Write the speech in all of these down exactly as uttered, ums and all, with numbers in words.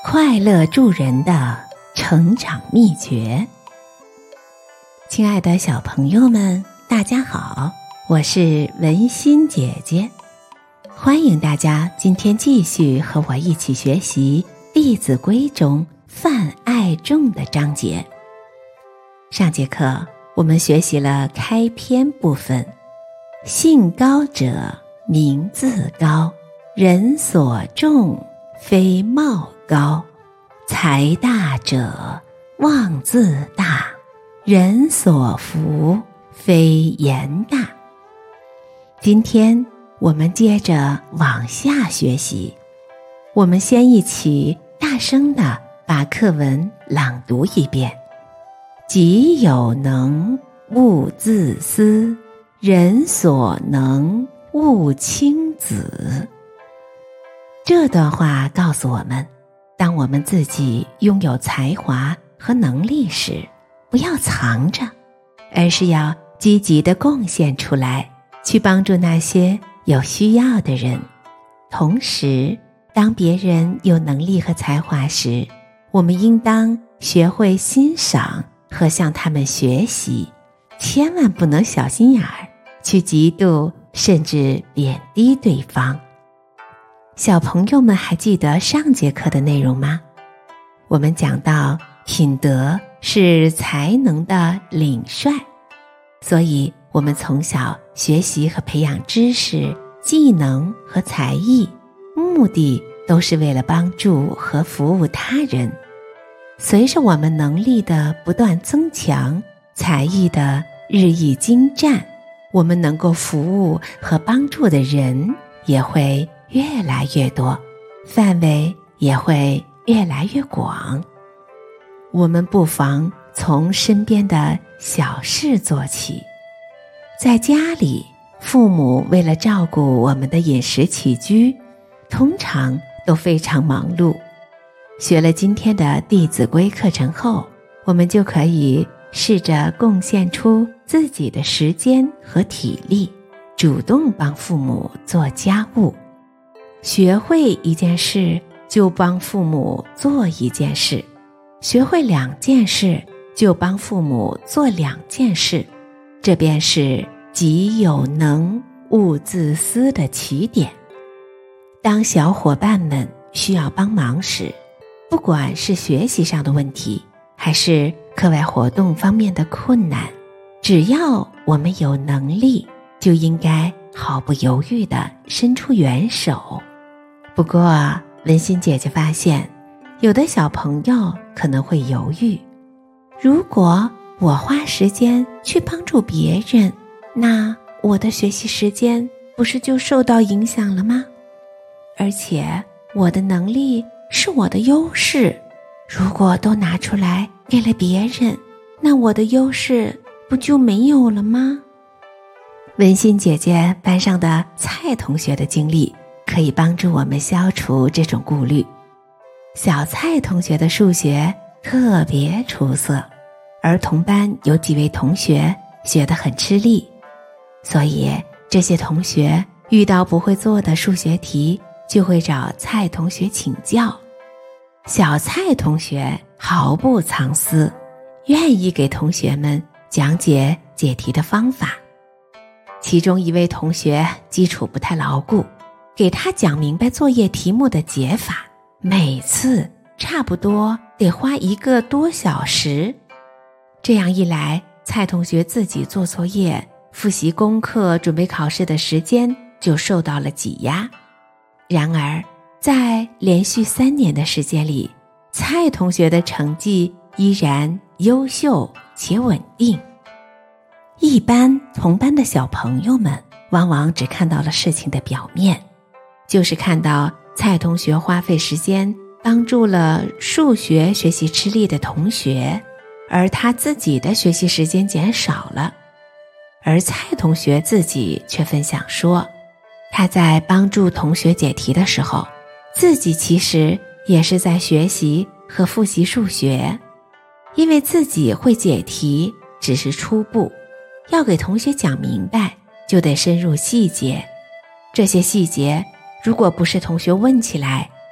快乐助人的成长秘诀。亲爱的小朋友们，大家好，我是文心姐姐，欢迎大家今天继续和我一起学习《弟子规》中泛爱众的章节。上节课我们学习了开篇部分，性高者名自高，人所重非貌高，财大者望自大，人所服非言大。今天我们接着往下学习，我们先一起大声地把课文朗读一遍。己有能，勿自私，人所能，勿轻訾。这段话告诉我们，当我们自己拥有才华和能力时，不要藏着，而是要积极地贡献出来，去帮助那些有需要的人。同时，当别人有能力和才华时，我们应当学会欣赏和向他们学习，千万不能小心眼儿，去嫉妒甚至贬低对方。小朋友们还记得上节课的内容吗？我们讲到品德是才能的领帅，所以我们从小学习和培养知识、技能和才艺，目的都是为了帮助和服务他人。随着我们能力的不断增强，才艺的日益精湛，我们能够服务和帮助的人也会越来越多，范围也会越来越广。我们不妨从身边的小事做起。在家里，父母为了照顾我们的饮食起居，通常都非常忙碌。学了今天的《弟子规》课程后，我们就可以试着贡献出自己的时间和体力，主动帮父母做家务。学会一件事，就帮父母做一件事；学会两件事，就帮父母做两件事。这便是己有能，勿自私的起点。当小伙伴们需要帮忙时，不管是学习上的问题，还是课外活动方面的困难，只要我们有能力，就应该毫不犹豫地伸出援手。不过，文心姐姐发现，有的小朋友可能会犹豫，如果我花时间去帮助别人，那我的学习时间不是就受到影响了吗？而且我的能力是我的优势，如果都拿出来给了别人，那我的优势不就没有了吗？文心姐姐班上的蔡同学的经历可以帮助我们消除这种顾虑。小蔡同学的数学特别出色，而同班有几位同学学得很吃力，所以这些同学遇到不会做的数学题，就会找蔡同学请教。小蔡同学毫不藏私，愿意给同学们讲解解题的方法。其中一位同学基础不太牢固，给他讲明白作业题目的解法，每次差不多得花一个多小时。这样一来，蔡同学自己做作业、复习功课、准备考试的时间就受到了挤压。然而，在连续三年的时间里，蔡同学的成绩依然优秀且稳定。一般同班的小朋友们往往只看到了事情的表面，就是看到蔡同学花费时间帮助了数学学习吃力的同学，而他自己的学习时间减少了。而蔡同学自己却分享说，他在帮助同学解题的时候，自己其实也是在学习和复习数学，因为自己会解题只是初步，要给同学讲明白，就得深入细节。这些细节如果不是同学问起来，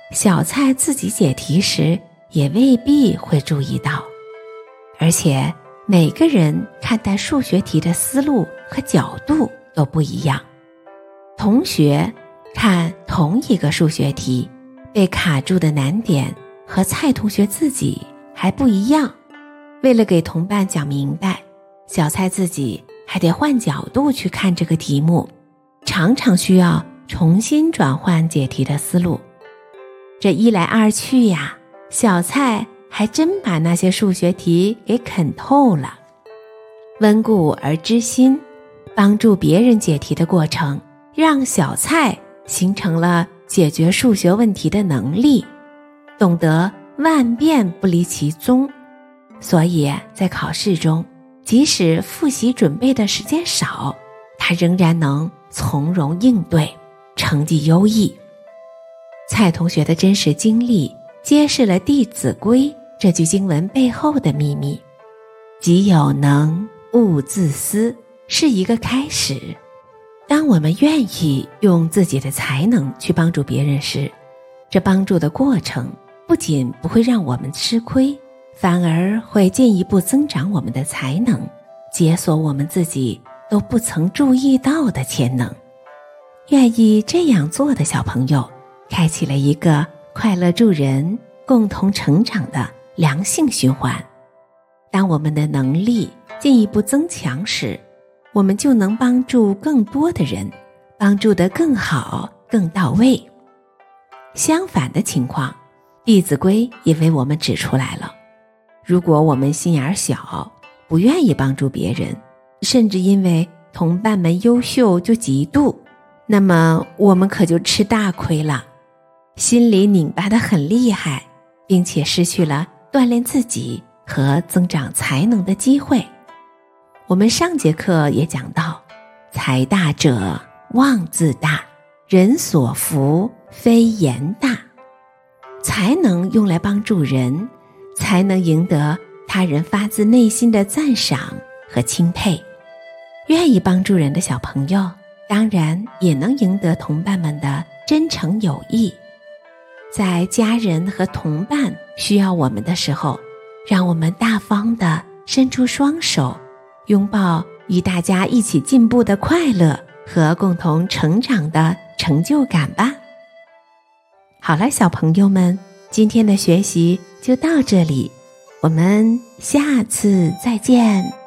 小蔡自己解题时也未必会注意到。而且每个人看待数学题的思路和角度都不一样。同学看同一个数学题，被卡住的难点和蔡同学自己还不一样。为了给同伴讲明白，小蔡自己还得换角度去看这个题目，常常需要重新转换解题的思路。这一来二去呀，小蔡还真把那些数学题给啃透了。温故而知新，帮助别人解题的过程，让小蔡形成了解决数学问题的能力，懂得万变不离其宗。所以在考试中，即使复习准备的时间少，他仍然能从容应对，成绩优异。蔡同学的真实经历揭示了《弟子规》这句经文背后的秘密。己有能，勿自私，是一个开始。当我们愿意用自己的才能去帮助别人时，这帮助的过程不仅不会让我们吃亏，反而会进一步增长我们的才能，解锁我们自己都不曾注意到的潜能。愿意这样做的小朋友，开启了一个快乐助人、共同成长的良性循环。当我们的能力进一步增强时，我们就能帮助更多的人，帮助得更好、更到位。相反的情况，《弟子规》也为我们指出来了。如果我们心眼小，不愿意帮助别人，甚至因为同伴们优秀就嫉妒，那么我们可就吃大亏了，心里拧巴得很厉害，并且失去了锻炼自己和增长才能的机会。我们上节课也讲到，才大者妄自大，人所福非言大。才能用来帮助人，才能赢得他人发自内心的赞赏和钦佩。愿意帮助人的小朋友，当然也能赢得同伴们的真诚友谊。在家人和同伴需要我们的时候，让我们大方地伸出双手，拥抱与大家一起进步的快乐和共同成长的成就感吧。好了，小朋友们，今天的学习就到这里，我们下次再见。